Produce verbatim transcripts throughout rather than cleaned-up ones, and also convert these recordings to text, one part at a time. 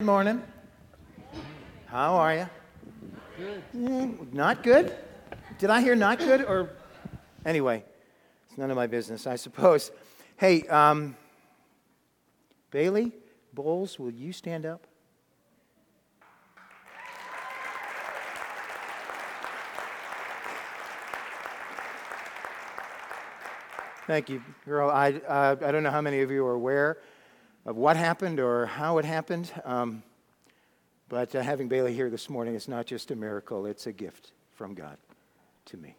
Good morning. How are you? Good. Mm, not good? Did I hear not good? Or anyway, it's none of my business, I suppose. Hey, um, Bailey Bowles, will you stand up? Thank you, girl. I uh, I don't know how many of you are aware of what happened or how it happened. Um, But uh, having Bailey here this morning is not just a miracle, it's a gift from God to me.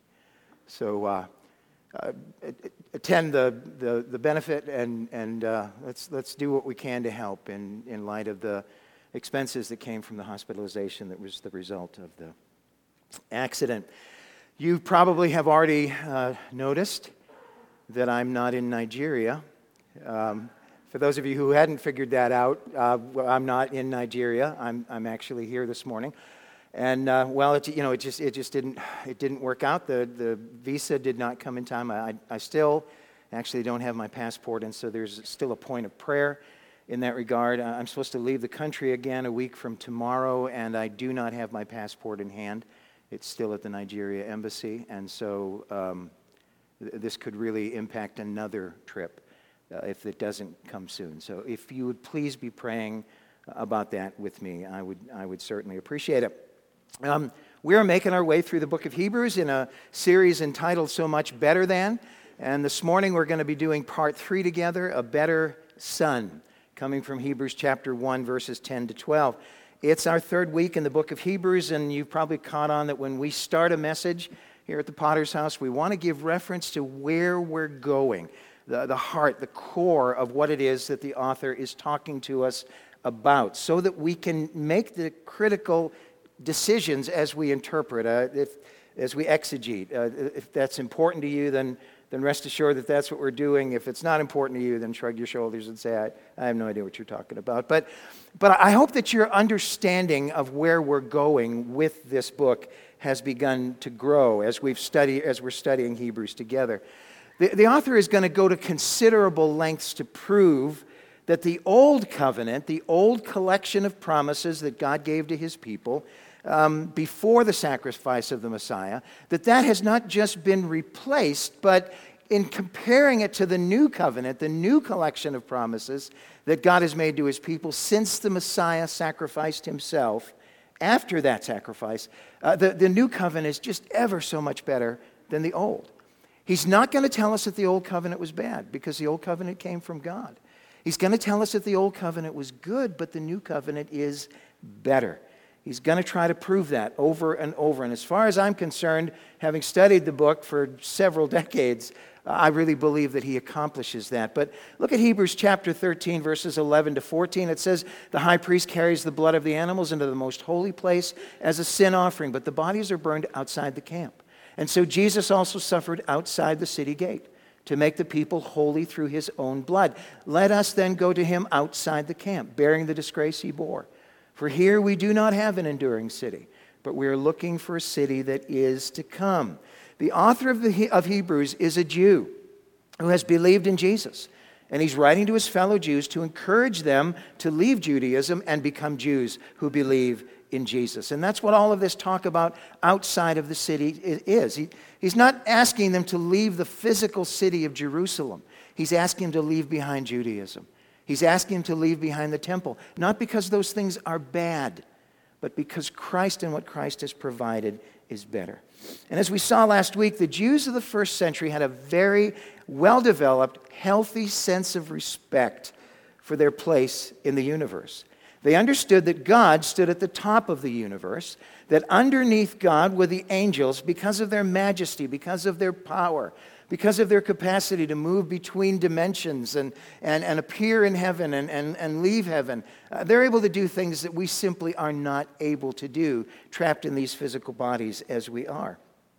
So uh, uh, attend the, the, the benefit and, and uh, let's, let's do what we can to help in, in light of the expenses that came from the hospitalization that was the result of the accident. You probably have already uh, noticed that I'm not in Nigeria. Um, For those of you who hadn't figured that out, uh, I'm not in Nigeria. I'm I'm actually here this morning, and uh, well, it you know it just it just didn't it didn't work out. The the visa did not come in time. I I still actually don't have my passport, and so there's still a point of prayer in that regard. I'm supposed to leave the country again a week from tomorrow, and I do not have my passport in hand. It's still at the Nigeria embassy, and so um, th- this could really impact another trip. Uh, if it doesn't come soon. So if you would please be praying about that with me, I would I would certainly appreciate it. Um, we are making our way through the book of Hebrews in a series entitled So Much Better Than, and this morning we're going to be doing part three together, A Better Son, coming from Hebrews chapter one, verses ten to twelve. It's our third week in the book of Hebrews, and you've probably caught on that when we start a message here at the Potter's House, we want to give reference to where we're going. The, the heart, the core of what it is that the author is talking to us about, so that we can make the critical decisions as we interpret, uh, if, as we exegete. Uh, if that's important to you, then, then rest assured that that's what we're doing. If it's not important to you, then shrug your shoulders and say, I, I have no idea what you're talking about. But, but I hope that your understanding of where we're going with this book has begun to grow as we've studied, as we're studying Hebrews together. The, the author is going to go to considerable lengths to prove that the old covenant, the old collection of promises that God gave to his people um, before the sacrifice of the Messiah, that that has not just been replaced, but in comparing it to the new covenant, the new collection of promises that God has made to his people since the Messiah sacrificed himself, after that sacrifice, uh, the, the new covenant is just ever so much better than the old. He's not going to tell us that the old covenant was bad, because the old covenant came from God. He's going to tell us that the old covenant was good, but the new covenant is better. He's going to try to prove that over and over. And as far as I'm concerned, having studied the book for several decades, I really believe that he accomplishes that. But look at Hebrews chapter thirteen, verses eleven to fourteen. It says, the high priest carries the blood of the animals into the most holy place as a sin offering, but the bodies are burned outside the camp. And so Jesus also suffered outside the city gate to make the people holy through his own blood. Let us then go to him outside the camp, bearing the disgrace he bore. For here we do not have an enduring city, but we are looking for a city that is to come. The author of, the, of Hebrews is a Jew who has believed in Jesus. And he's writing to his fellow Jews to encourage them to leave Judaism and become Jews who believe in Jesus. And that's what all of this talk about outside of the city is. He, he's not asking them to leave the physical city of Jerusalem. He's asking them to leave behind Judaism. He's asking them to leave behind the temple. Not because those things are bad, but because Christ and what Christ has provided is better. And as we saw last week, the Jews of the first century had a very well-developed, healthy sense of respect for their place in the universe. They understood that God stood at the top of the universe, that underneath God were the angels because of their majesty, because of their power, because of their capacity to move between dimensions and, and, and appear in heaven and, and, and leave heaven. Uh, they're able to do things that we simply are not able to do, trapped in these physical bodies as we are.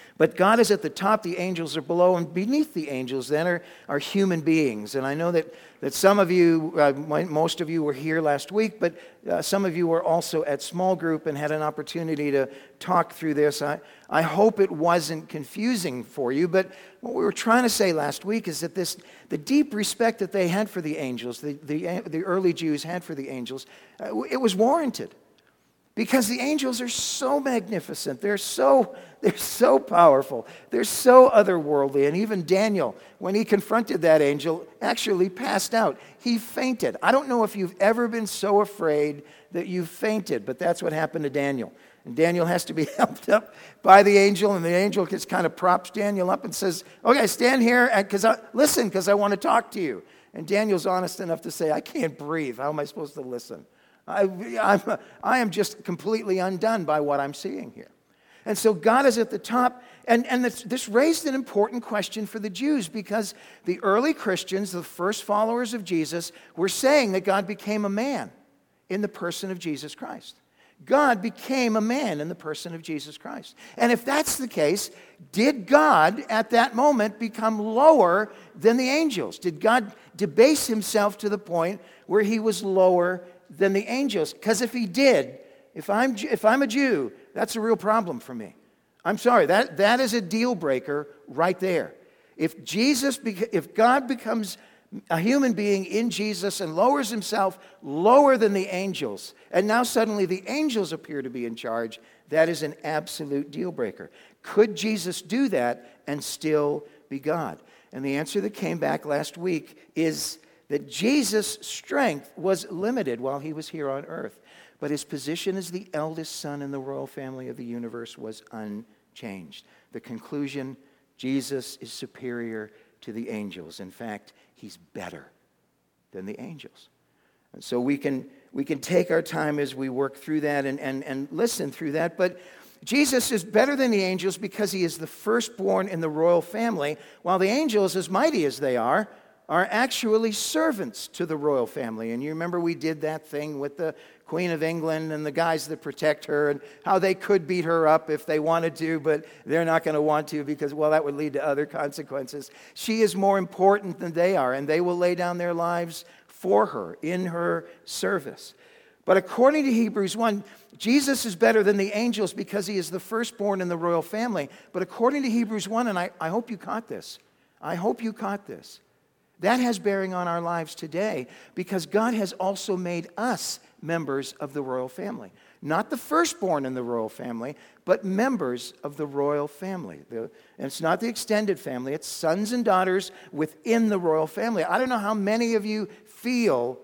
But God is at the top, the angels are below, and beneath the angels then are, are human beings. And I know that, that some of you, uh, most of you were here last week, but uh, some of you were also at small group and had an opportunity to talk through this. I, I hope it wasn't confusing for you, but what we were trying to say last week is that this, the deep respect that they had for the angels, the, the, the early Jews had for the angels, uh, it was warranted. Because the angels are so magnificent. They're so, they're so powerful. They're so otherworldly. And even Daniel, when he confronted that angel, actually passed out. He fainted. I don't know if you've ever been so afraid that you fainted, but that's what happened to Daniel. And Daniel has to be helped up by the angel, and the angel just kind of props Daniel up and says, okay, stand here, and cause I, listen, because I want to talk to you. And Daniel's honest enough to say, I can't breathe. How am I supposed to listen? I, I'm, I am just completely undone by what I'm seeing here. And so God is at the top, and, and this, this raised an important question for the Jews, because the early Christians, the first followers of Jesus, were saying that God became a man in the person of Jesus Christ. God became a man in the person of Jesus Christ. And if that's the case, did God at that moment become lower than the angels? Did God debase himself to the point where he was lower than the angels? Because if he did, if I'm if I'm a Jew, that's a real problem for me. I'm sorry, that, that is a deal breaker right there. If Jesus, if God becomes a human being in Jesus and lowers himself lower than the angels, and now suddenly the angels appear to be in charge, that is an absolute deal breaker. Could Jesus do that and still be God? And the answer that came back last week is that Jesus' strength was limited while he was here on earth, but his position as the eldest son in the royal family of the universe was unchanged. The conclusion, Jesus is superior to the angels. In fact, he's better than the angels. And so we can, we can take our time as we work through that and, and, and listen through that, but Jesus is better than the angels because he is the firstborn in the royal family, while the angels, as mighty as they are, are actually servants to the royal family. And you remember we did that thing with the Queen of England and the guys that protect her and how they could beat her up if they wanted to, but they're not going to want to because, well, that would lead to other consequences. She is more important than they are, and they will lay down their lives for her in her service. But according to Hebrews one, Jesus is better than the angels because he is the firstborn in the royal family. But according to Hebrews one, and I, I hope you caught this, I hope you caught this, that has bearing on our lives today because God has also made us members of the royal family. Not the firstborn in the royal family, but members of the royal family. The, and it's not the extended family, it's sons and daughters within the royal family. I don't know how many of you feel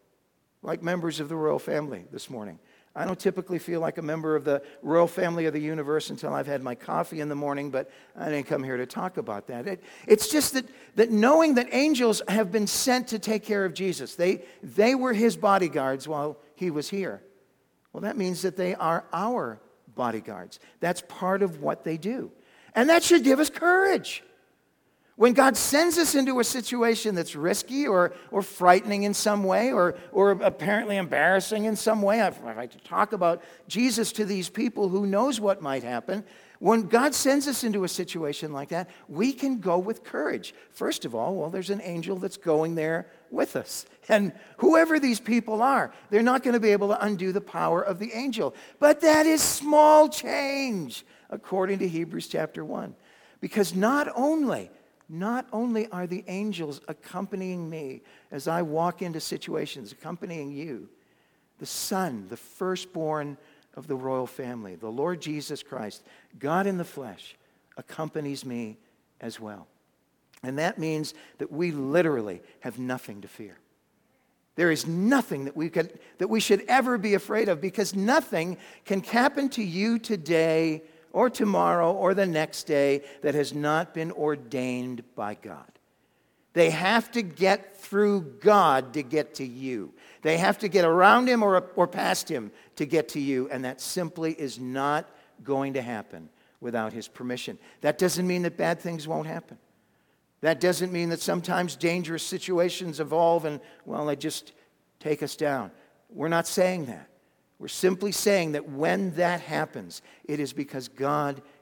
like members of the royal family this morning. I don't typically feel like a member of the royal family of the universe until I've had my coffee in the morning, but I didn't come here to talk about that. It, it's just that, that knowing that angels have been sent to take care of Jesus, they, they were his bodyguards while he was here. Well, that means that they are our bodyguards. That's part of what they do. And that should give us courage. When God sends us into a situation that's risky or, or frightening in some way or, or apparently embarrassing in some way, I'd like to talk about Jesus to these people who knows what might happen. When God sends us into a situation like that, we can go with courage. First of all, well, there's an angel that's going there with us. And whoever these people are, they're not going to be able to undo the power of the angel. But that is small change, according to Hebrews chapter one. Because not only... Not only are the angels accompanying me as I walk into situations, accompanying you, the Son, the firstborn of the royal family, the Lord Jesus Christ, God in the flesh, accompanies me as well. And that means that we literally have nothing to fear. There is nothing that we could, that we should ever be afraid of because nothing can happen to you today or tomorrow, or the next day, that has not been ordained by God. They have to get through God to get to you. They have to get around him or, or past him to get to you, and that simply is not going to happen without his permission. That doesn't mean that bad things won't happen. That doesn't mean that sometimes dangerous situations evolve and, well, they just take us down. We're not saying that. We're simply saying that when that happens, it is because God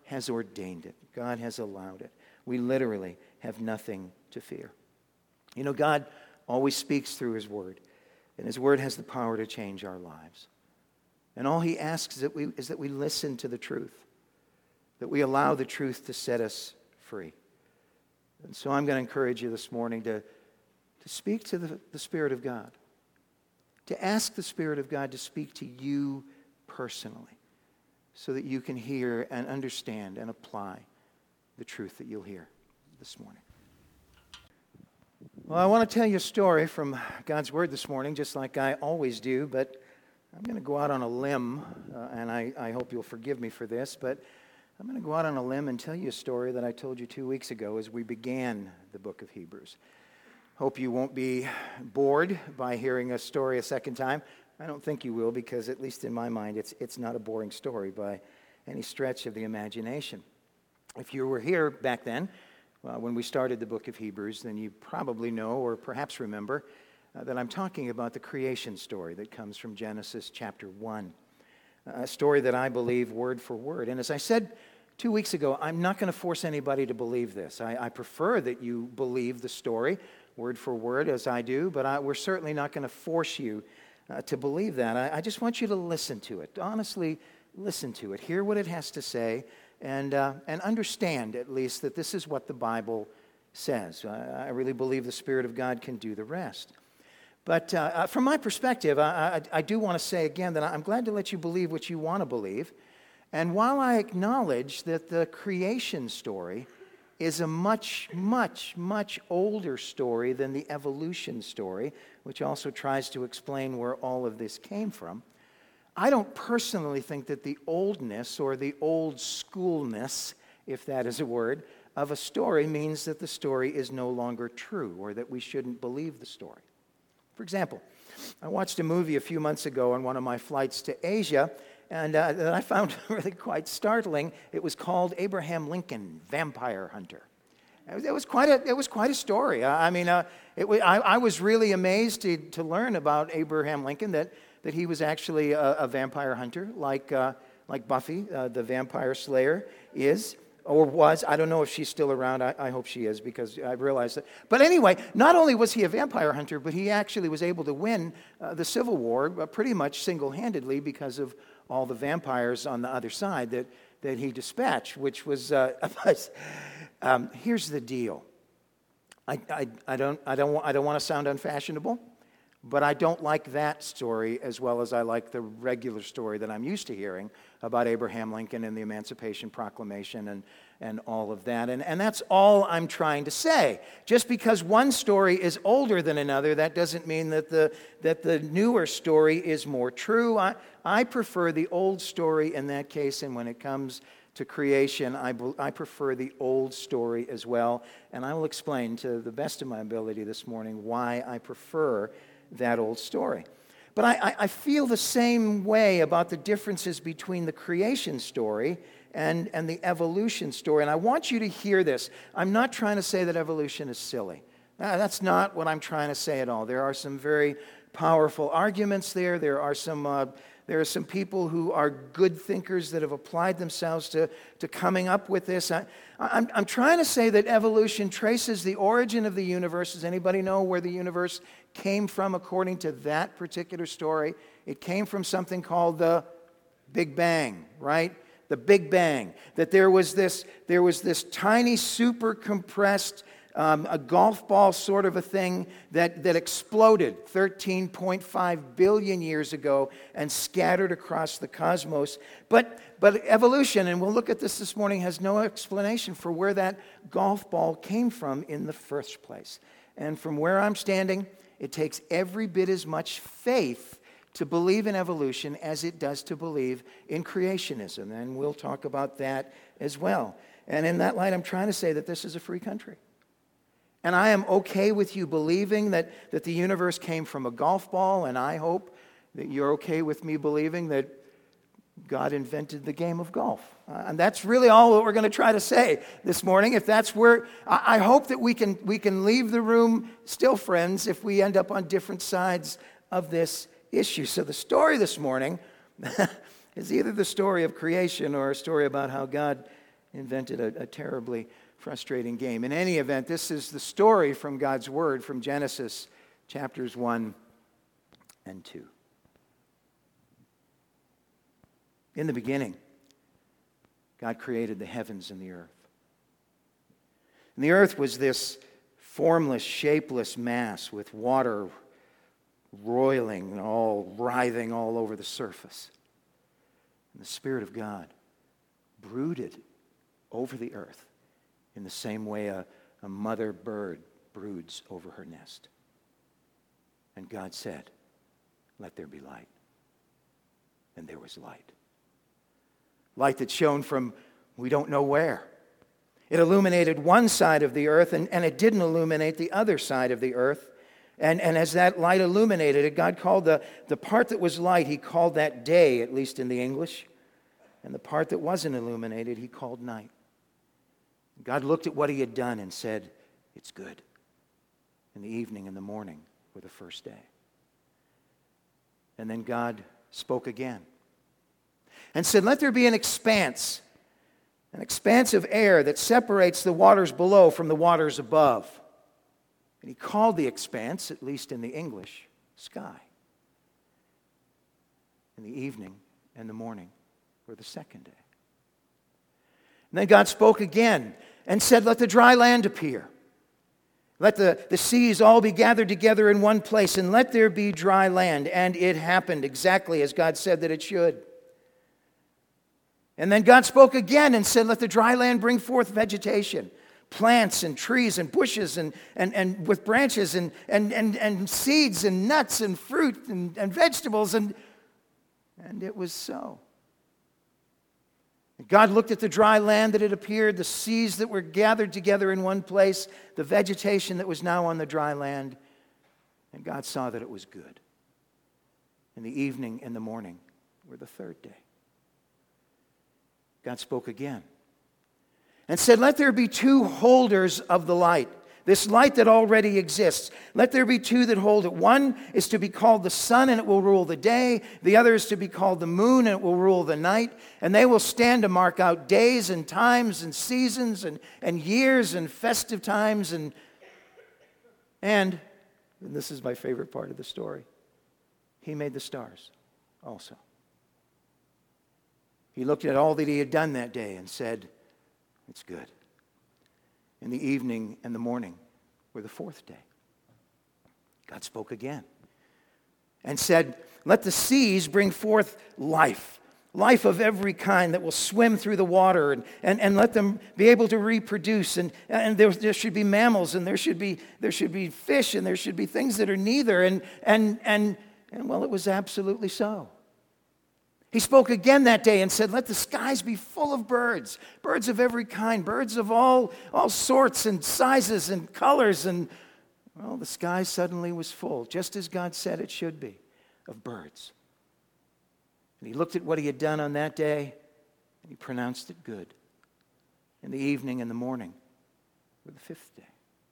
has ordained it. God has allowed it. We literally have nothing to fear. You know, God always speaks through His Word, and His Word has the power to change our lives. And all He asks is that we, is that we listen to the truth, that we allow the truth to set us free. And so I'm going to encourage you this morning to, to speak to the, the Spirit of God, to ask the Spirit of God to speak to you personally so that you can hear and understand and apply the truth that you'll hear this morning. Well, I want to tell you a story from God's Word this morning, just like I always do, but I'm going to go out on a limb, uh, and I, I hope you'll forgive me for this, but I'm going to go out on a limb and tell you a story that I told you two weeks ago as we began the book of Hebrews. Hope you won't be bored by hearing a story a second time. I don't think you will, because at least in my mind, it's it's not a boring story by any stretch of the imagination. If you were here back then, uh, when we started the book of Hebrews, then you probably know or perhaps remember uh, that I'm talking about the creation story that comes from Genesis chapter one. A story that I believe word for word. And as I said two weeks ago, I'm not going to force anybody to believe this. I, I prefer that you believe the story word for word as I do, but I, we're certainly not going to force you uh, to believe that. I, I just want you to listen to it. Honestly, listen to it. Hear what it has to say, and, uh, and understand at least that this is what the Bible says. I, I really believe the Spirit of God can do the rest. But uh, from my perspective, I, I, I do want to say again that I'm glad to let you believe what you want to believe. And while I acknowledge that the creation story is a much, much, much older story than the evolution story, which also tries to explain where all of this came from, I don't personally think that the oldness or the old schoolness, if that is a word, of a story means that the story is no longer true or that we shouldn't believe the story. For example, I watched a movie a few months ago on one of my flights to Asia, and uh, that I found really quite startling. It was called Abraham Lincoln, Vampire Hunter. It was quite a, it was quite a story. I mean, uh, it was, I, I was really amazed to, to learn about Abraham Lincoln, that, that he was actually a, a vampire hunter, like, uh, like Buffy, uh, the vampire slayer, is. Or was. I don't know if she's still around. I, I hope she is, because I realized that. But anyway, not only was he a vampire hunter, but he actually was able to win uh, the Civil War uh, pretty much single-handedly because of all the vampires on the other side that, that he dispatched, which was, uh, um, here's the deal. I, I, I don't, I don't, I don't want to sound unfashionable, but I don't like that story as well as I like the regular story that I'm used to hearing about Abraham Lincoln and the Emancipation Proclamation and, and all of that. And, and that's all I'm trying to say. Just because one story is older than another, that doesn't mean that the, that the newer story is more true. I, I prefer the old story in that case, and when it comes to creation, I, I prefer the old story as well. And I will explain to the best of my ability this morning why I prefer that old story. But I, I feel the same way about the differences between the creation story and, and the evolution story. And I want you to hear this. I'm not trying to say that evolution is silly. Uh, that's not what I'm trying to say at all. There are some very powerful arguments there. There are some uh, there are some people who are good thinkers that have applied themselves to, to coming up with this. I, I'm, I'm trying to say that evolution traces the origin of the universe. Does anybody know where the universe came from according to that particular story? It came from something called the Big Bang, right? The Big Bang. That there was this, there was this tiny, super compressed, um, a golf ball sort of a thing that, that exploded thirteen point five billion years ago and scattered across the cosmos. But, but evolution, and we'll look at this this morning, has no explanation for where that golf ball came from in the first place. And from where I'm standing, it takes every bit as much faith to believe in evolution as it does to believe in creationism. And we'll talk about that as well. And in that light, I'm trying to say that this is a free country. And I am okay with you believing that, that the universe came from a golf ball, and I hope that you're okay with me believing that God invented the game of golf. Uh, and that's really all what we're going to try to say this morning. If that's where, I, I hope that we can, we can leave the room still friends if we end up on different sides of this issue. So the story this morning is either the story of creation or a story about how God invented a, a terribly frustrating game. In any event, this is the story from God's Word from Genesis chapters one and two. In the beginning, God created the heavens and the earth. And the earth was this formless, shapeless mass with water roiling and all writhing all over the surface. And the Spirit of God brooded over the earth in the same way a, a mother bird broods over her nest. And God said, "Let there be light." And there was light. Light that shone from we don't know where. It illuminated one side of the earth, and, and it didn't illuminate the other side of the earth. And, and as that light illuminated it, God called the, the part that was light, he called that day, at least in the English. And the part that wasn't illuminated, he called night. God looked at what he had done and said, "It's good." And the evening and the morning were the first day. And then God spoke again and said, "Let there be an expanse, an expanse of air that separates the waters below from the waters above." And he called the expanse, at least in the English, sky. And the evening and the morning were the second day. And then God spoke again and said, "Let the dry land appear. Let the, the seas all be gathered together in one place, and let there be dry land." And it happened exactly as God said that it should. And then God spoke again and said, "Let the dry land bring forth vegetation, plants and trees and bushes and, and, and with branches and, and, and, and seeds and nuts and fruit and, and vegetables." And, and it was so. And God looked at the dry land that had appeared, the seas that were gathered together in one place, the vegetation that was now on the dry land, and God saw that it was good. And the evening and the morning were the third day. God spoke again and said, "Let there be two holders of the light, this light that already exists. Let there be two that hold it. One is to be called the sun, and it will rule the day. The other is to be called the moon, and it will rule the night. And they will stand to mark out days and times and seasons and, and years and festive times." And, and, and this is my favorite part of the story, he made the stars also. He looked at all that he had done that day and said, "It's good." And the evening and the morning were the fourth day. God spoke again and said, "Let the seas bring forth life, life of every kind that will swim through the water, and, and, and let them be able to reproduce. And, and there, there should be mammals, and there should be, there should be fish, and there should be things that are neither." And, and, and, and well, it was absolutely so. He spoke again that day and said, "Let the skies be full of birds, birds of every kind, birds of all, all sorts and sizes and colors." And, well, the sky suddenly was full, just as God said it should be, of birds. And he looked at what he had done on that day, and he pronounced it good. And the evening and the morning were the fifth day.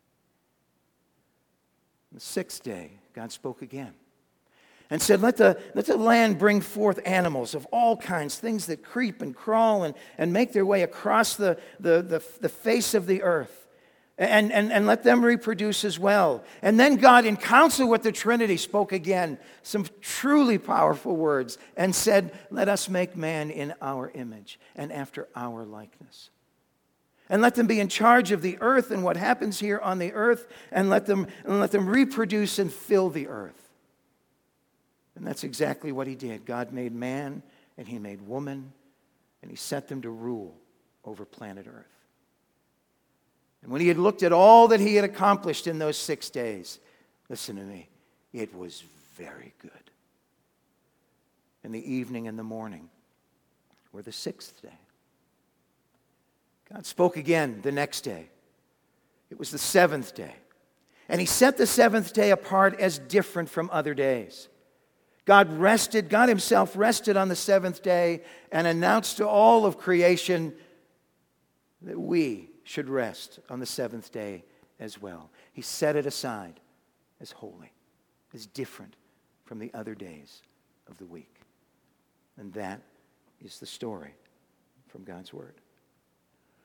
On the sixth day, God spoke again and said, let the, let the land bring forth animals of all kinds, things that creep and crawl and, and make their way across the, the, the, the face of the earth. And, and, and let them reproduce as well." And then God, in counsel with the Trinity, spoke again some truly powerful words and said, "Let us make man in our image and after our likeness. And let them be in charge of the earth and what happens here on the earth, and let them, and let them reproduce and fill the earth." And that's exactly what he did. God made man and he made woman, and he set them to rule over planet Earth. And when he had looked at all that he had accomplished in those six days, listen to me, it was very good. And the evening and the morning were the sixth day. God spoke again the next day. It was the seventh day. And he set the seventh day apart as different from other days. God rested, God himself rested on the seventh day and announced to all of creation that we should rest on the seventh day as well. He set it aside as holy, as different from the other days of the week. And that is the story from God's Word.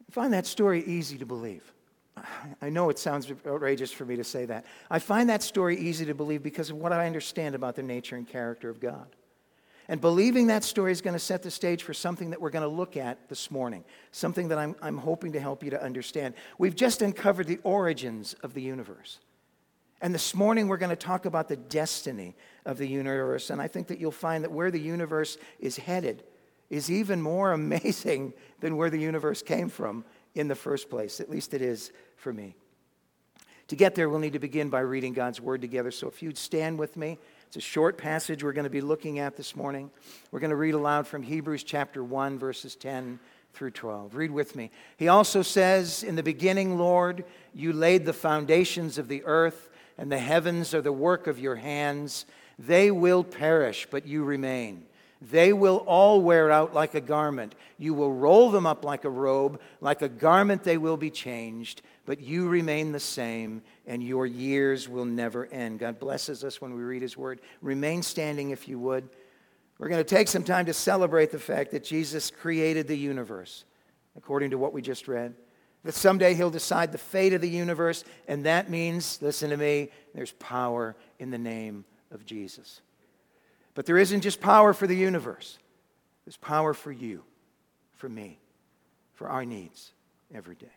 I find that story easy to believe. I know it sounds outrageous for me to say that. I find that story easy to believe because of what I understand about the nature and character of God. And believing that story is going to set the stage for something that we're going to look at this morning, something that I'm, I'm hoping to help you to understand. We've just uncovered the origins of the universe. And this morning we're going to talk about the destiny of the universe. And I think that you'll find that where the universe is headed is even more amazing than where the universe came from in the first place. At least it is for me. To get there, we'll need to begin by reading God's Word together. So if you'd stand with me. It's a short passage we're going to be looking at this morning. We're going to read aloud from Hebrews chapter one, verses ten through twelve. Read with me. He also says, "In the beginning, Lord, you laid the foundations of the earth, and the heavens are the work of your hands. They will perish, but you remain. They will all wear out like a garment. You will roll them up like a robe. Like a garment they will be changed, but you remain the same, and your years will never end." God blesses us when we read His Word. Remain standing if you would. We're going to take some time to celebrate the fact that Jesus created the universe, according to what we just read. That someday He'll decide the fate of the universe, and that means, listen to me, there's power in the name of Jesus. But there isn't just power for the universe. There's power for you, for me, for our needs every day.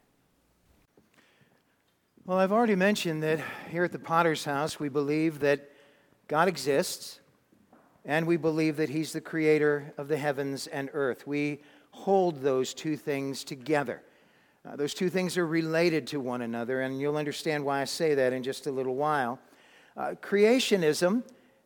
Well, I've already mentioned that here at the Potter's House, we believe that God exists, and we believe that He's the creator of the heavens and earth. We hold those two things together. Uh, those two things are related to one another, and you'll understand why I say that in just a little while. Uh, creationism,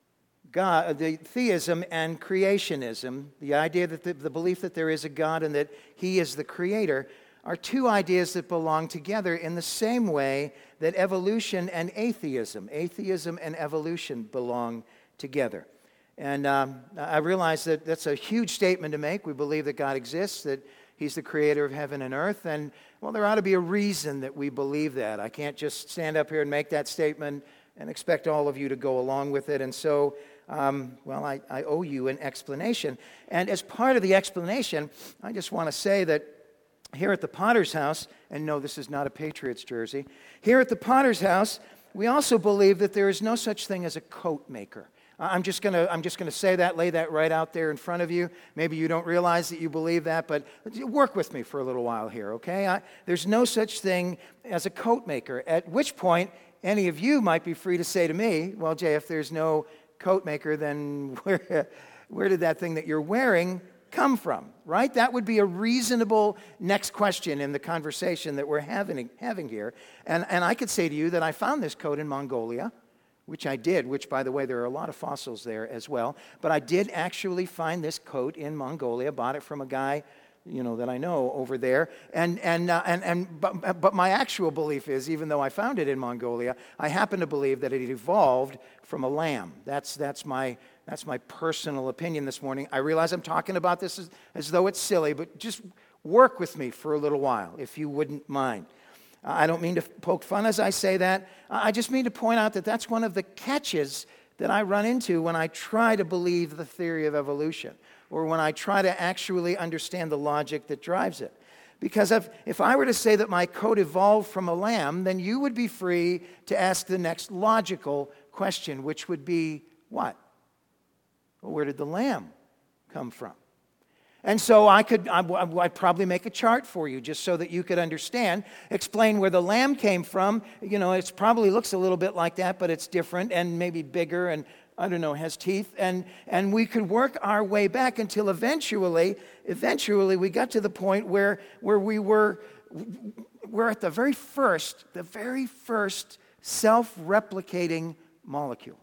God, the theism and creationism, the idea that the, the belief that there is a God and that He is the creator, are two ideas that belong together in the same way that evolution and atheism, atheism and evolution belong together. And um, I realize that that's a huge statement to make. We believe that God exists, that He's the creator of heaven and earth, and, well, there ought to be a reason that we believe that. I can't just stand up here and make that statement and expect all of you to go along with it. And so, um, well, I, I owe you an explanation. And as part of the explanation, I just want to say that here at the Potter's House, and no, this is not a Patriots jersey, here at the Potter's House, we also believe that there is no such thing as a coat maker. I'm just going to I'm just going to say that, lay that right out there in front of you. Maybe you don't realize that you believe that, but work with me for a little while here, okay? I, there's no such thing as a coat maker, at which point any of you might be free to say to me, well, Jay, if there's no coat maker, then where, where did that thing that you're wearing come from, right? That would be a reasonable next question in the conversation that we're having, having here. And, and I could say to you that I found this coat in Mongolia, which I did, which, by the way, there are a lot of fossils there as well. But I did actually find this coat in Mongolia, bought it from a guy, you know, that I know over there. And, and, uh, and, and but, but my actual belief is, even though I found it in Mongolia, I happen to believe that it evolved from a lamb. That's, that's, my, that's my personal opinion this morning. I realize I'm talking about this as, as though it's silly, but just work with me for a little while, if you wouldn't mind. I don't mean to poke fun as I say that. I just mean to point out that that's one of the catches that I run into when I try to believe the theory of evolution, or when I try to actually understand the logic that drives it. Because if, if I were to say that my coat evolved from a lamb, then you would be free to ask the next logical question, which would be, what? Well, where did the lamb come from? And so I could, I'd probably make a chart for you just so that you could understand, explain where the lamb came from. You know, it probably looks a little bit like that, but it's different and maybe bigger and, I don't know, has teeth. And, and we could work our way back until eventually, eventually we got to the point where, where we were, we're at the very first, the very first self-replicating molecule.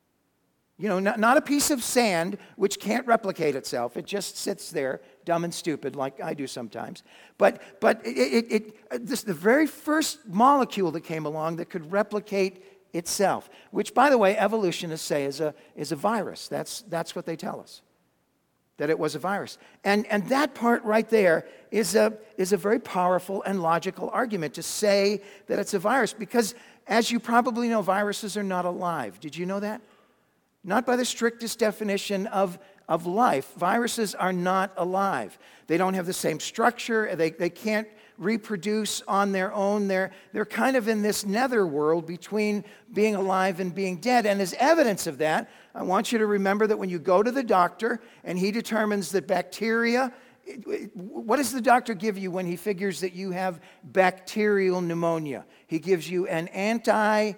You know, not, not a piece of sand which can't replicate itself. It just sits there, dumb and stupid, like I do sometimes. But but it, it, it this the very first molecule that came along that could replicate itself, which, by the way, evolutionists say is a is a virus. That's that's what they tell us, that it was a virus. And and that part right there is a is a very powerful and logical argument to say that it's a virus, because, as you probably know, viruses are not alive. Did you know that? Not by the strictest definition of, of life. Viruses are not alive. They don't have the same structure. They, they can't reproduce on their own. They're, they're kind of in this nether world between being alive and being dead. And as evidence of that, I want you to remember that when you go to the doctor and he determines that bacteria, what does the doctor give you when he figures that you have bacterial pneumonia? He gives you an antibiotic,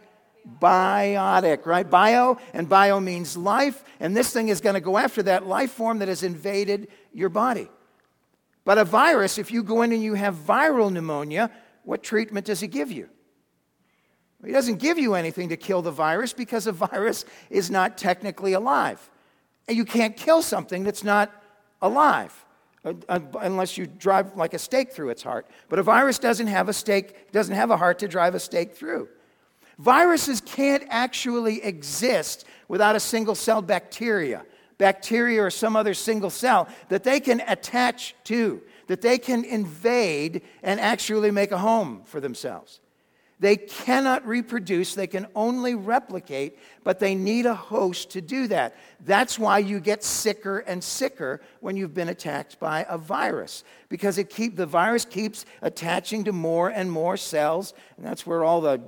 right? Bio, and bio means life, and this thing is going to go after that life form that has invaded your body. But a virus, if you go in and you have viral pneumonia, what treatment does he give you? He doesn't give you anything to kill the virus because a virus is not technically alive. And you can't kill something that's not alive uh, uh, unless you drive like a stake through its heart. But a virus doesn't have a stake, doesn't have a heart to drive a stake through. Viruses can't actually exist without a single-celled bacteria. Bacteria or some other single cell that they can attach to, that they can invade and actually make a home for themselves. They cannot reproduce, they can only replicate, but they need a host to do that. That's why you get sicker and sicker when you've been attacked by a virus, because it keep, the virus keeps attaching to more and more cells, and that's where all the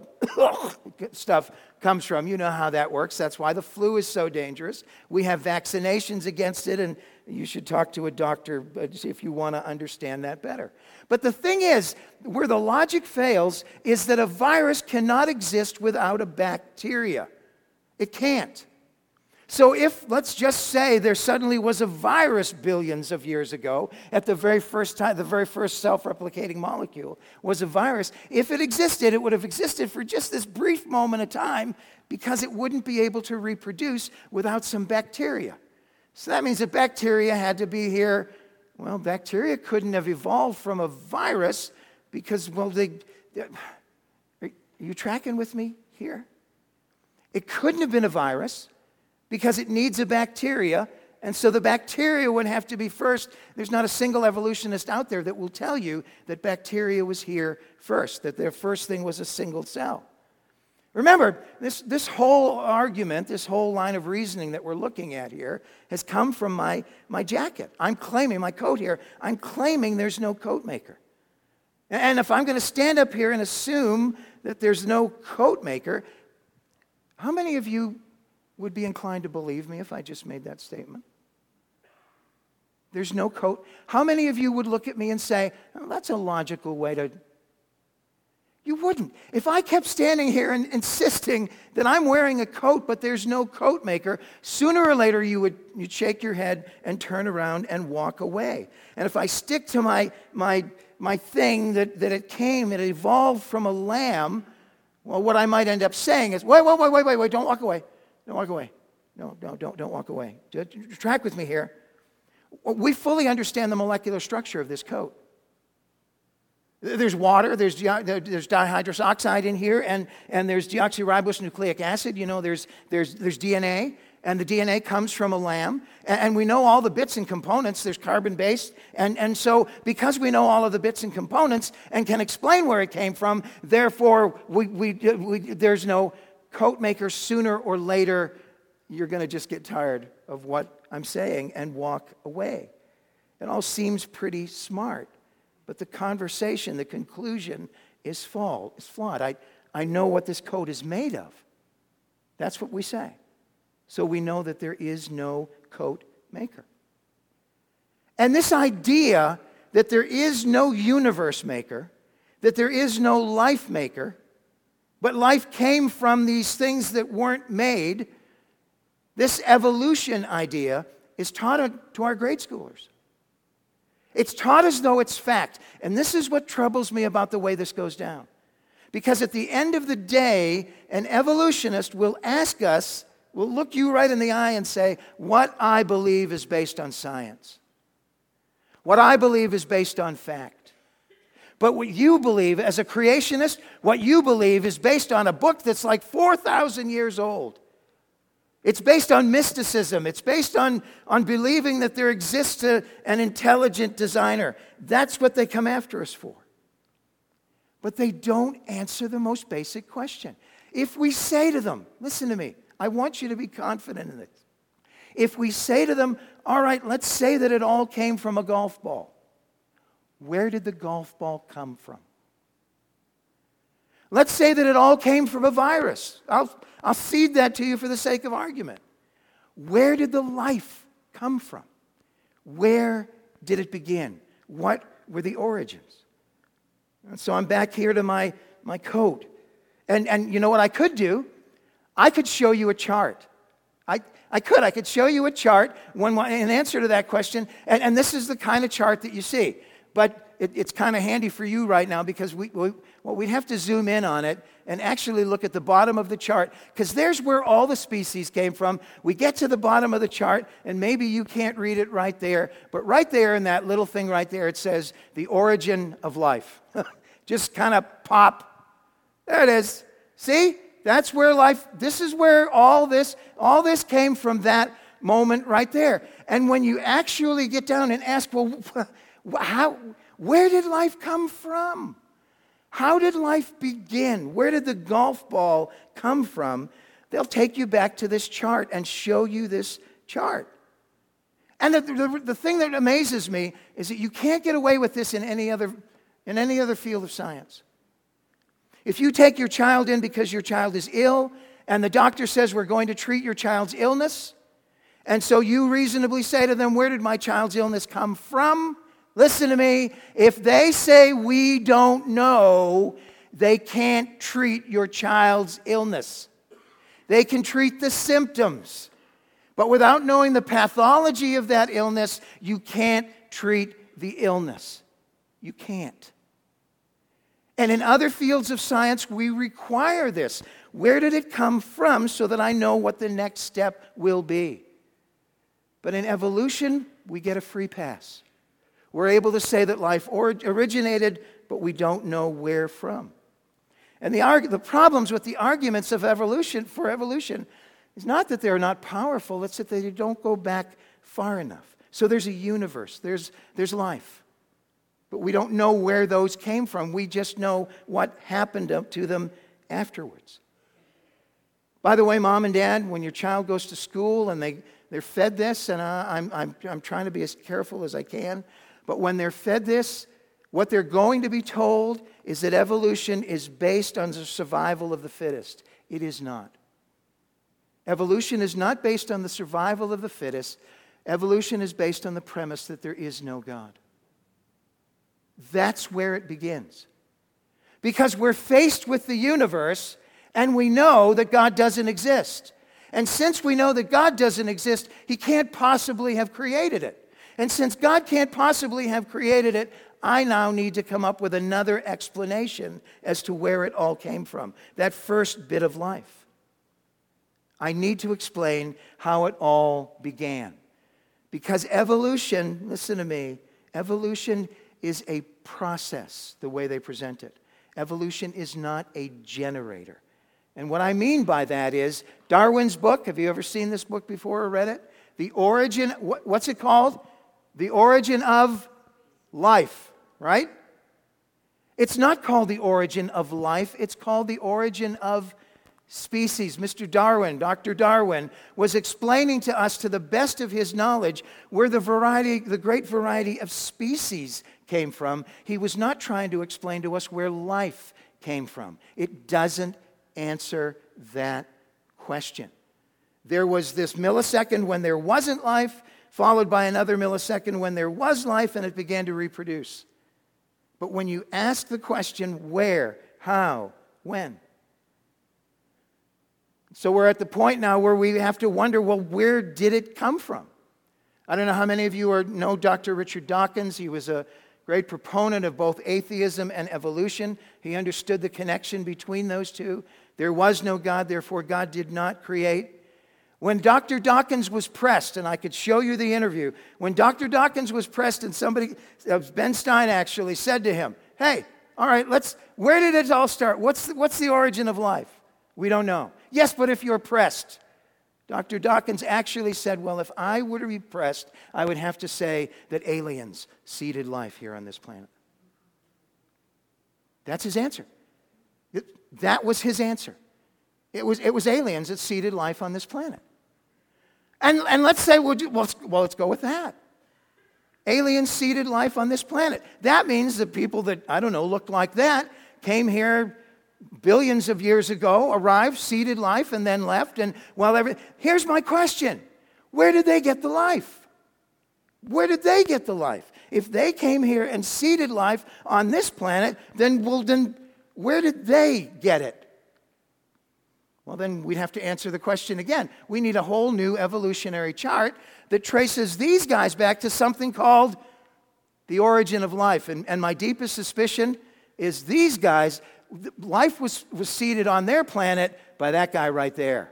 stuff comes from. You know how that works. That's why the flu is so dangerous. We have vaccinations against it, and you should talk to a doctor if you want to understand that better. But the thing is, where the logic fails is that a virus cannot exist without a bacteria. It can't. So if, let's just say, there suddenly was a virus billions of years ago, at the very first time, the very first self-replicating molecule was a virus, if it existed, it would have existed for just this brief moment of time because it wouldn't be able to reproduce without some bacteria. So that means that bacteria had to be here. Well, bacteria couldn't have evolved from a virus because, well, they, they are you tracking with me here? It couldn't have been a virus because it needs a bacteria, and so the bacteria would have to be first. There's not a single evolutionist out there that will tell you that bacteria was here first, that their first thing was a single cell. Remember, this, this whole argument, this whole line of reasoning that we're looking at here has come from my, my jacket. I'm claiming, my coat here, I'm claiming there's no coat maker. And if I'm going to stand up here and assume that there's no coat maker, how many of you would be inclined to believe me if I just made that statement? There's no coat. How many of you would look at me and say, oh, that's a logical way to... You wouldn't. If I kept standing here and insisting that I'm wearing a coat but there's no coat maker, sooner or later you would you'd shake your head and turn around and walk away. And if I stick to my my my thing that, that it came, it evolved from a lamb, well, what I might end up saying is, wait, wait, wait, wait, wait, wait, don't walk away. Don't walk away. No, no, don't, don't walk away. Just track with me here. We fully understand the molecular structure of this coat. There's water, there's, de- there's dihydrous oxide in here, and, and there's deoxyribose nucleic acid. You know, there's, there's, there's D N A, and the D N A comes from a lamb. And, and we know all the bits and components. There's carbon-based. And, and so because we know all of the bits and components and can explain where it came from, therefore we, we, we, there's no coat maker. Sooner or later, you're going to just get tired of what I'm saying and walk away. It all seems pretty smart. But the conversation, the conclusion is flawed. It's flawed. I, I know what this coat is made of. That's what we say. So we know that there is no coat maker. And this idea that there is no universe maker, that there is no life maker, but life came from these things that weren't made, this evolution idea is taught to our grade schoolers. It's taught as though it's fact. And this is what troubles me about the way this goes down. Because at the end of the day, an evolutionist will ask us, will look you right in the eye and say, what I believe is based on science. What I believe is based on fact. But what you believe as a creationist, what you believe is based on a book that's like four thousand years old. It's based on mysticism. It's based on, on believing that there exists a, an intelligent designer. That's what they come after us for. But they don't answer the most basic question. If we say to them, listen to me, I want you to be confident in this. If we say to them, all right, let's say that it all came from a golf ball. Where did the golf ball come from? Let's say that it all came from a virus. I'll, I'll cede that to you for the sake of argument. Where did the life come from? Where did it begin? What were the origins? And so I'm back here to my, my coat. And, and you know what I could do? I could show you a chart. I, I could. I could show you a chart, one, an answer to that question. And, and this is the kind of chart that you see. But it, it's kind of handy for you right now because we, we, well, we'd have to zoom in on it and actually look at the bottom of the chart, because there's where all the species came from. We get to the bottom of the chart, and maybe you can't read it right there, but right there in that little thing right there, it says the origin of life. Just kind of pop. There it is. See? That's where life, this is where all this, all this came from, that moment right there. And when you actually get down and ask, well, how, where did life come from? How did life begin? Where did the golf ball come from? They'll take you back to this chart and show you this chart. And the, the, the thing that amazes me is that you can't get away with this in any other, in any other field of science. If you take your child in because your child is ill, and the doctor says we're going to treat your child's illness, and so you reasonably say to them, where did my child's illness come from? Listen to me. If they say we don't know, they can't treat your child's illness. They can treat the symptoms. But without knowing the pathology of that illness, you can't treat the illness. You can't. And in other fields of science, we require this. Where did it come from so that I know what the next step will be? But in evolution, we get a free pass. We're able to say that life originated, but we don't know where from. And the, arg- the problems with the arguments of evolution for evolution is not that they're not powerful, it's that they don't go back far enough. So there's a universe, there's, there's life. But we don't know where those came from. We just know what happened to them afterwards. By the way, mom and dad, when your child goes to school and they, they're fed this, and I, I'm, I'm, I'm trying to be as careful as I can, but when they're fed this, what they're going to be told is that evolution is based on the survival of the fittest. It is not. Evolution is not based on the survival of the fittest. Evolution is based on the premise that there is no God. That's where it begins. Because we're faced with the universe and we know that God doesn't exist. And since we know that God doesn't exist, He can't possibly have created it. And since God can't possibly have created it, I now need to come up with another explanation as to where it all came from. That first bit of life. I need to explain how it all began. Because evolution, listen to me, evolution is a process, the way they present it. Evolution is not a generator. And what I mean by that is Darwin's book. Have you ever seen this book before or read it? The Origin, what's it called? The Origin of Life, right? It's not called The Origin of Life. It's called The Origin of Species. Mister Darwin, Doctor Darwin, was explaining to us to the best of his knowledge where the variety, the great variety of species came from. He was not trying to explain to us where life came from. It doesn't answer that question. There was this millisecond when there wasn't life, followed by another millisecond when there was life, and it began to reproduce. But when you ask the question, where, how, when? So we're at the point now where we have to wonder, well, where did it come from? I don't know how many of you are, know Doctor Richard Dawkins. He was a great proponent of both atheism and evolution. He understood the connection between those two. There was no God, therefore God did not create. When Doctor Dawkins was pressed, and I could show you the interview, when Doctor Dawkins was pressed and somebody, uh, Ben Stein actually said to him, hey, all right, let's, where did it all start? What's the, what's the origin of life? We don't know. Yes, but if you're pressed, Doctor Dawkins actually said, well, if I were to be pressed, I would have to say that aliens seeded life here on this planet. That's his answer. It, that was his answer. It was, it was aliens that seeded life on this planet. And, and let's say, well, well, let's, well, let's go with that. alien seeded life on this planet. That means that people that, I don't know, looked like that came here billions of years ago, arrived, seeded life, and then left. And well, every, here's my question. Where did they get the life? Where did they get the life? If they came here and seeded life on this planet, then, well, then where did they get it? Well, then we'd have to answer the question again. We need a whole new evolutionary chart that traces these guys back to something called the origin of life. And, and my deepest suspicion is these guys, life was, was seeded on their planet by that guy right there.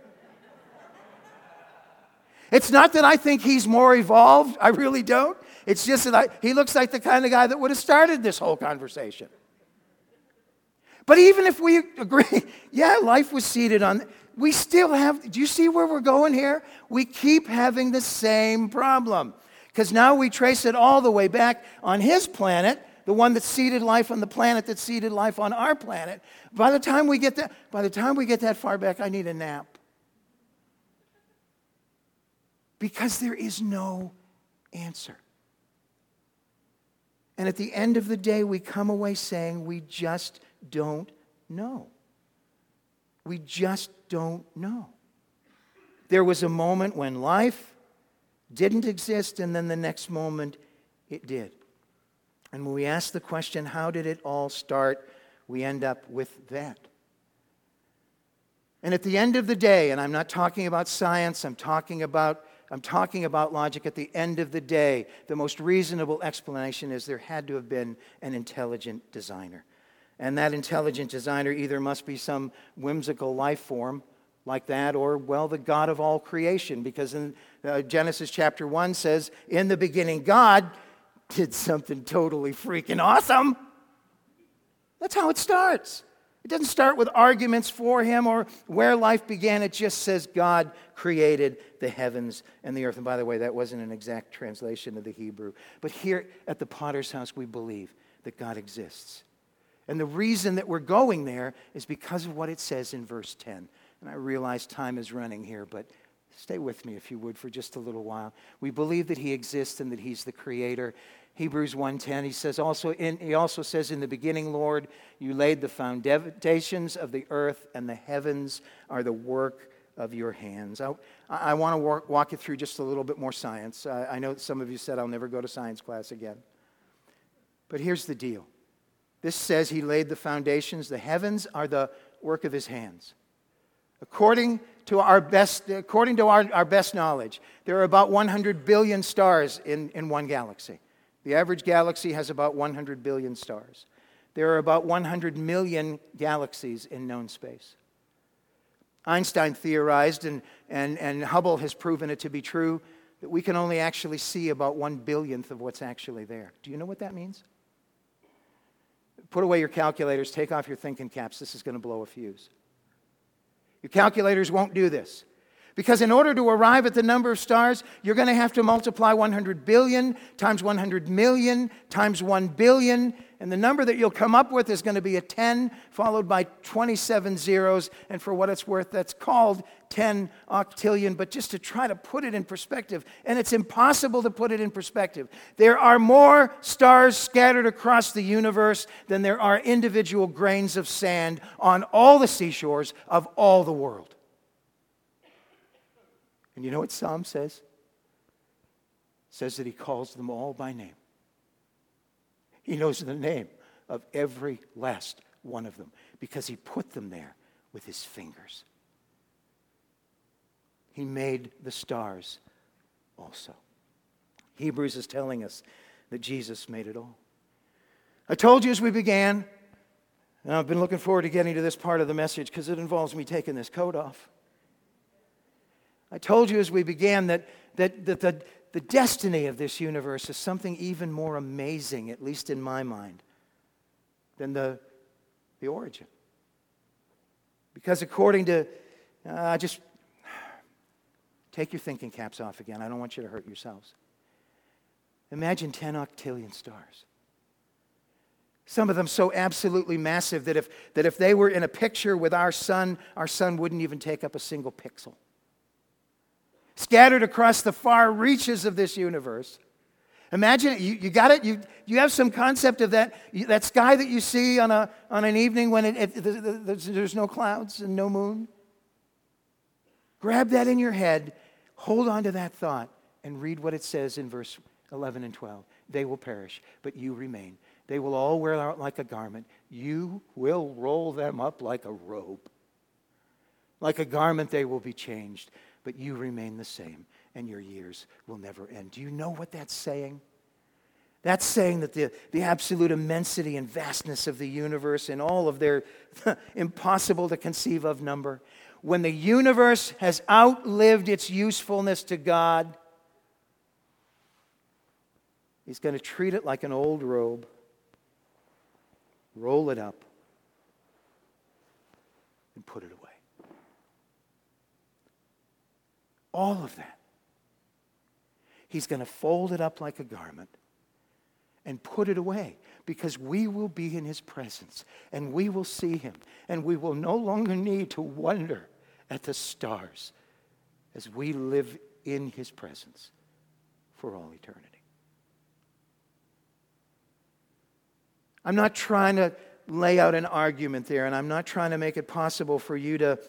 It's not that I think he's more evolved. I really don't. It's just that I, he looks like the kind of guy that would have started this whole conversation. But even if we agree, yeah, life was seeded on, we still have, do you see where we're going here? We keep having the same problem. Because now we trace it all the way back on his planet, the one that seeded life on the planet that seeded life on our planet. By the time we get that, by the time we get that far back, I need a nap. Because there is no answer. And at the end of the day, we come away saying we just don't know. We just don't know. There was a moment when life didn't exist, and then the next moment it did. And when we ask the question, how did it all start, we end up with that. And at the end of the day, and I'm not talking about science, I'm talking about I'm talking about logic. At the end of the day, the most reasonable explanation is there had to have been an intelligent designer. And that intelligent designer either must be some whimsical life form like that, or, well, the God of all creation. Because in uh, Genesis chapter one says, in the beginning, God did something totally freaking awesome. That's how it starts. It doesn't start with arguments for him or where life began. It just says God created the heavens and the earth. And by the way, that wasn't an exact translation of the Hebrew. But here at the Potter's House, we believe that God exists. And the reason that we're going there is because of what it says in verse ten. And I realize time is running here, but stay with me if you would for just a little while. We believe that he exists and that he's the creator. Hebrews one ten, he says also in, he also says, in the beginning, Lord, you laid the foundations of the earth, and the heavens are the work of your hands. I, I want to walk, walk you through just a little bit more science. I, I know that some of you said I'll never go to science class again. But here's the deal. This says he laid the foundations. The heavens are the work of his hands. According to our best, according to our, our best knowledge, there are about one hundred billion stars in, in one galaxy. The average galaxy has about one hundred billion stars. There are about one hundred million galaxies in known space. Einstein theorized, and, and, and Hubble has proven it to be true, that we can only actually see about one billionth of what's actually there. Do you know what that means? Put away your calculators, take off your thinking caps. This is going to blow a fuse. Your calculators won't do this. Because in order to arrive at the number of stars, you're going to have to multiply one hundred billion times one hundred million times one billion. And the number that you'll come up with is going to be a ten followed by twenty-seven zeros. And for what it's worth, that's called ten octillion. But just to try to put it in perspective, and it's impossible to put it in perspective, there are more stars scattered across the universe than there are individual grains of sand on all the seashores of all the world. And you know what Psalm says? It says that he calls them all by name. He knows the name of every last one of them because he put them there with his fingers. He made the stars also. Hebrews is telling us that Jesus made it all. I told you as we began, and I've been looking forward to getting to this part of the message because it involves me taking this coat off. I told you as we began that, that, that the, the destiny of this universe is something even more amazing, at least in my mind, than the, the origin. Because according to, uh, just take your thinking caps off again. I don't want you to hurt yourselves. Imagine ten octillion stars. Some of them so absolutely massive that if, that if they were in a picture with our sun, our sun wouldn't even take up a single pixel. Scattered across the far reaches of this universe, Imagine it. You, you got it? You, you have some concept of that, you, that sky that you see on, a, on an evening when it, it, there's, there's no clouds and no moon? Grab that in your head, hold on to that thought, and read what it says in verse eleven and twelve. They will perish, but you remain. They will all wear out like a garment. You will roll them up like a robe. Like a garment they will be changed, but you remain the same, and your years will never end. Do you know what that's saying? That's saying that the, the absolute immensity and vastness of the universe and all of their impossible to conceive of number, when the universe has outlived its usefulness to God, He's going to treat it like an old robe, roll it up, and put it away. All of that. He's going to fold it up like a garment and put it away, because we will be in His presence and we will see Him, and we will no longer need to wonder at the stars as we live in His presence for all eternity. I'm not trying to lay out an argument there, and I'm not trying to make it possible for you to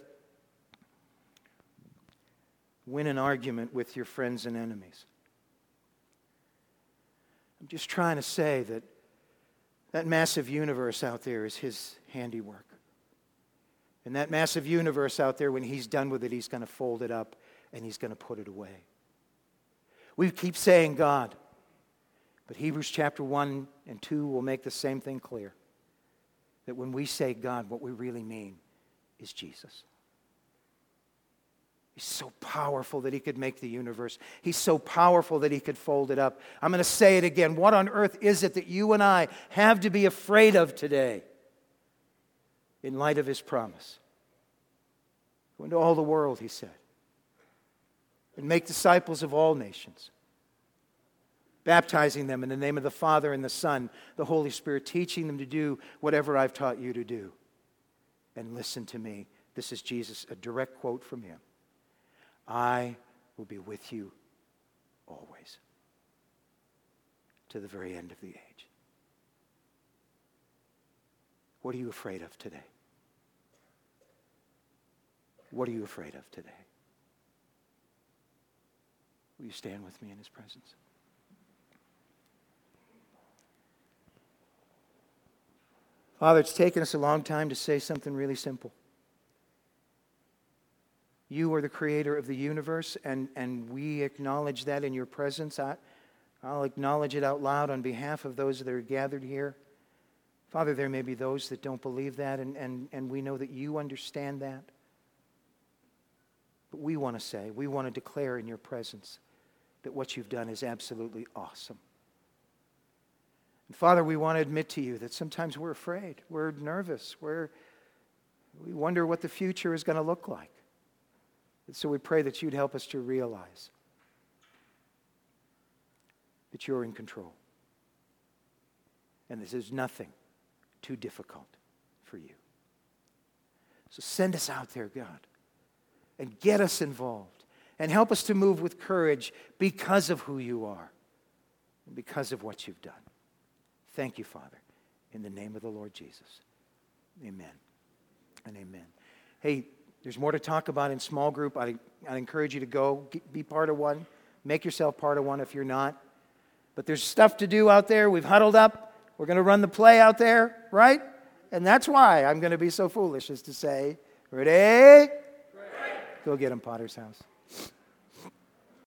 win an argument with your friends and enemies. I'm just trying to say that that massive universe out there is His handiwork. And that massive universe out there, when He's done with it, He's going to fold it up and He's going to put it away. We keep saying God, but Hebrews chapter one and two will make the same thing clear. That when we say God, what we really mean is Jesus. He's so powerful that He could make the universe. He's so powerful that He could fold it up. I'm going to say it again. What on earth is it that you and I have to be afraid of today in light of His promise? Go into all the world, He said, and make disciples of all nations, baptizing them in the name of the Father and the Son, the Holy Spirit, teaching them to do whatever I've taught you to do. And listen to me. This is Jesus, a direct quote from Him. I will be with you always, to the very end of the age. What are you afraid of today? What are you afraid of today? Will you stand with me in His presence? Father, it's taken us a long time to say something really simple. You are the creator of the universe, and, and we acknowledge that in your presence. I, I'll acknowledge it out loud on behalf of those that are gathered here. Father, there may be those that don't believe that, and, and, and we know that you understand that. But we want to say, we want to declare in your presence that what you've done is absolutely awesome. And Father, we want to admit to you that sometimes we're afraid, we're nervous, we're, we wonder what the future is going to look like. And so we pray that you'd help us to realize that you're in control. And this is nothing too difficult for you. So send us out there, God, and get us involved. And help us to move with courage because of who you are and because of what you've done. Thank you, Father, in the name of the Lord Jesus. Amen and amen. Hey, there's more to talk about in small group. I, I encourage you to go, be part of one. Make yourself part of one if you're not. But there's stuff to do out there. We've huddled up. We're going to run the play out there, right? And that's why I'm going to be so foolish as to say, ready? Go get him, Potter's house.